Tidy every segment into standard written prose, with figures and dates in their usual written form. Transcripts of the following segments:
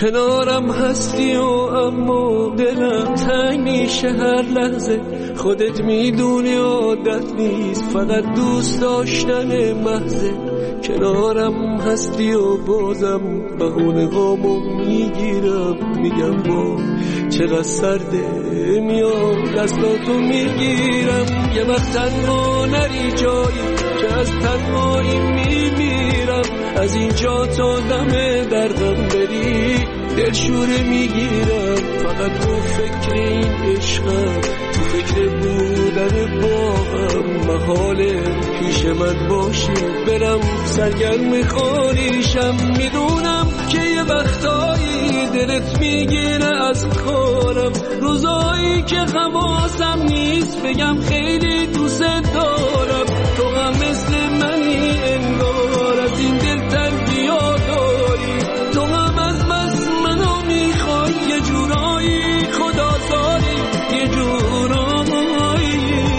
کنارم هستی و اما دلم تنگ میشه هر لحظه. خودت میدونی عادت نیست، فقط دوست داشتن محضه. کنارم هستی و بازم بهونه هامو میگیرم، میگم با چقدر سرده، میام دستاتو میگیرم. یه وقت تنها نری جایی که از تنهایی میمیرم، از اینجا تا دم دردم بری دلشوره میگیرم. فقط تو فکر این عشقم، تو فکر بودن با هم، محاله پیش من باشی برم سرگرم خالیشم. میدونم که یه وقتایی دلت میگیره از کارم، روزایی که حواسم نیست بگم خیلی دوست دارم. تو هم مثل منی انگار، از این دل تنگی ها داری. تو هم از بس منو میخوای، یه جورایی خدا داری، یه جورایی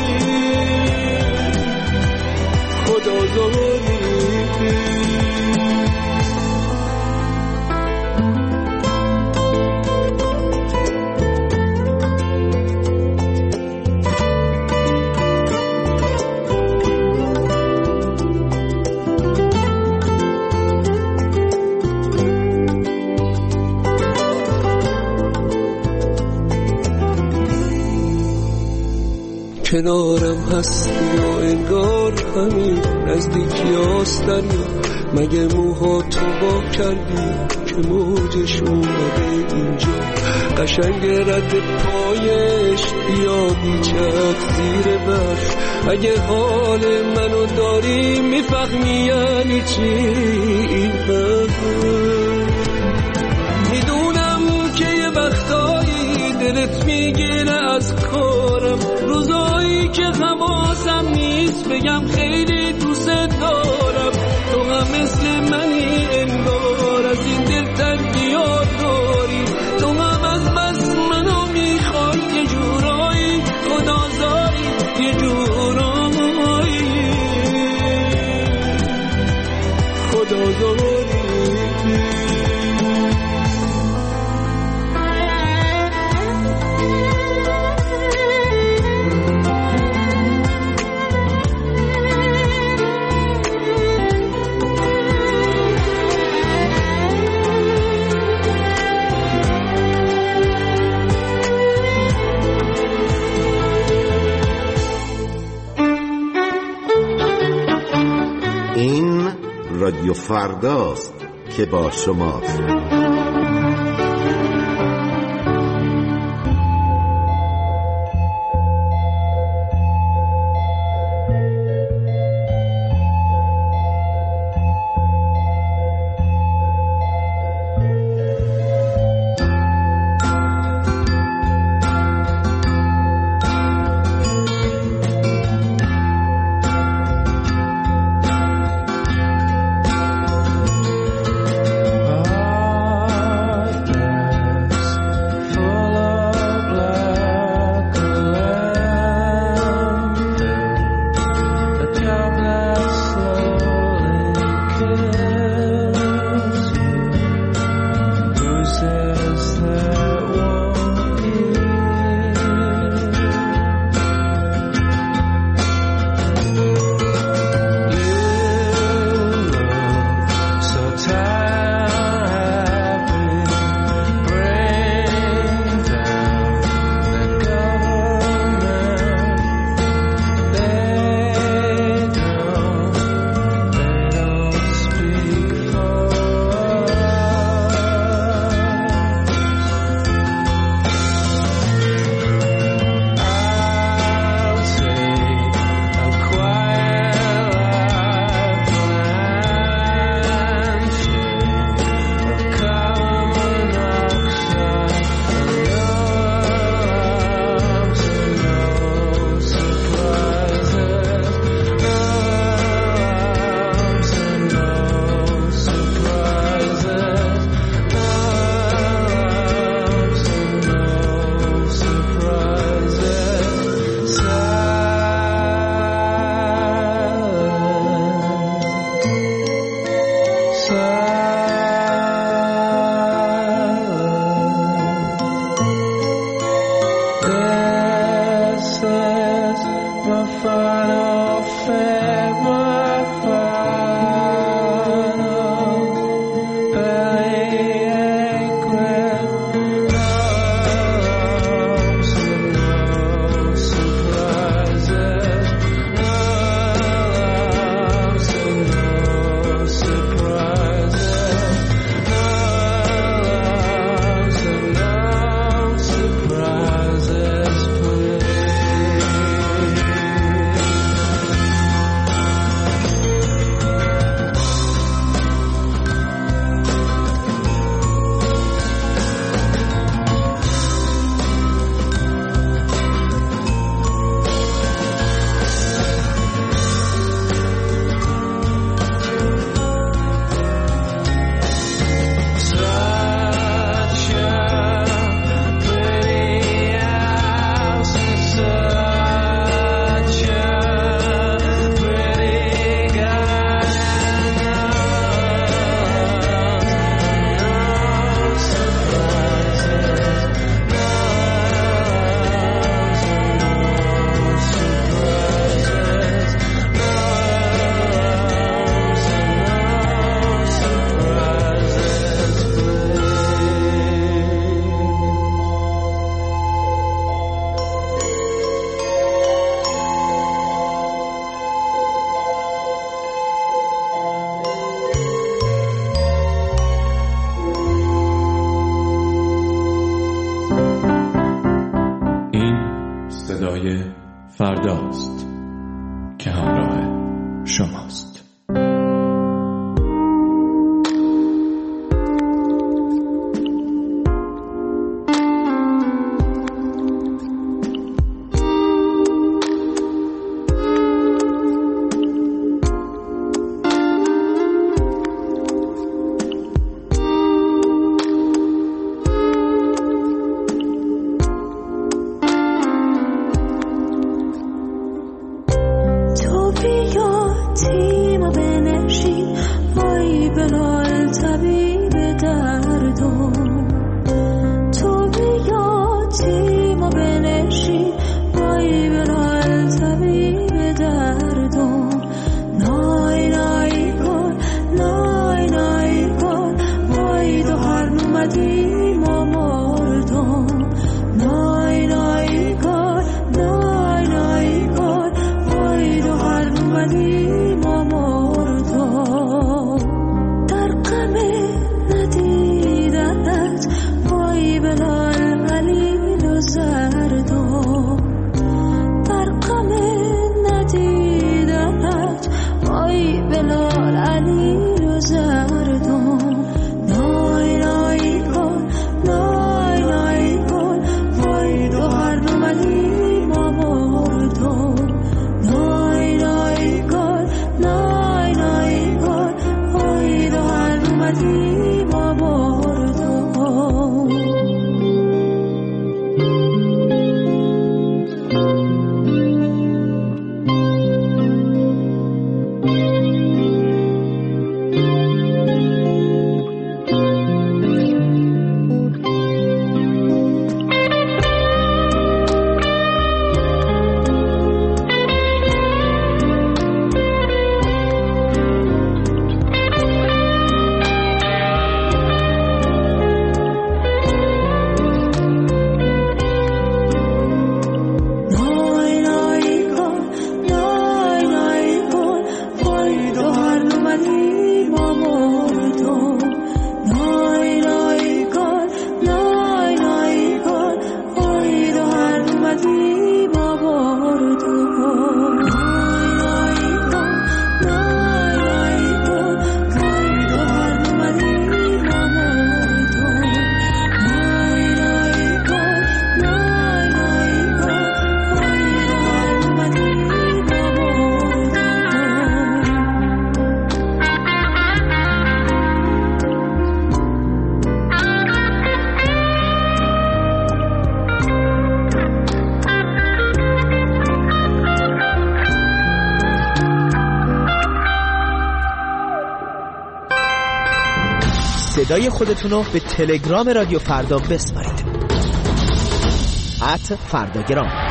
خدا داری. کنارم هستی و انگار همین نزدیکی آستنی، مگه موها تو با کردی که موجش اومده اینجا. قشنگ رد پایش بیا بیچک زیر برف، اگه حال منو داری میفهمی یعنی چی این حرف. میدونم که یه وقتایی دلت میگیره از کارم، روزایی که حواسم نیست بگم خیلی دوست دارم. تو هم مثل منی انگار، از این دل تنگی ها داری. تو هم از بس منو میخوای، یه جورایی خدا داری، یه جورایی خدا داری. رادیو فرداست که با شماست. فرداست که همراه شماست. صدای خودتونو به تلگرام رادیو فردا بسپارید @فرداگرام.